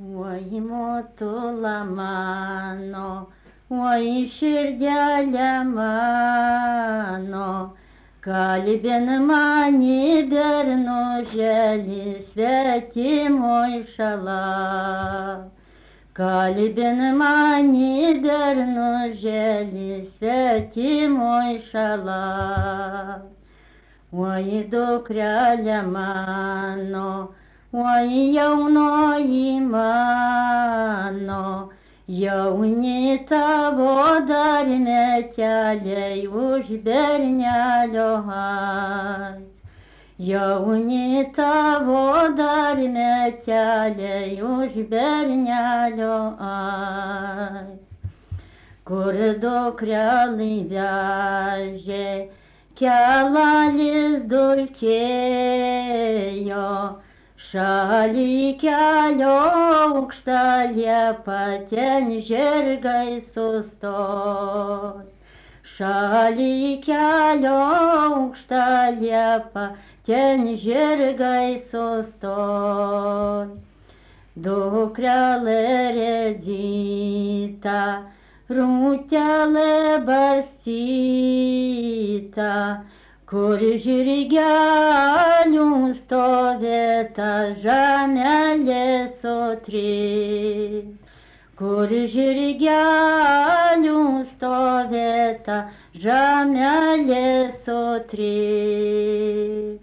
Oi, motula mano, oi, širdelė mano, kalbin mani bernuželį svetimoji šala. Kalbin mani bernuželį svetimoji šala. Oi, dukrelė mano, oi, jaunoji mano, jauni tavo dar meteliai už bernelio ais. Jauni tavo dar meteliai už bernelio ais. Kur dukrelį vežė, kelalis dulkėjo, šaly kelio aukšta liepa, ten žirgai sustoj. Šaly kelio aukšta liepa, ten žirgai sustoj. Dukrelė redzyta, rūtelė barstyta, kur žirgelių stovėta žemelė sutryt. Kur žirgelių stovėta žemelė sutryt.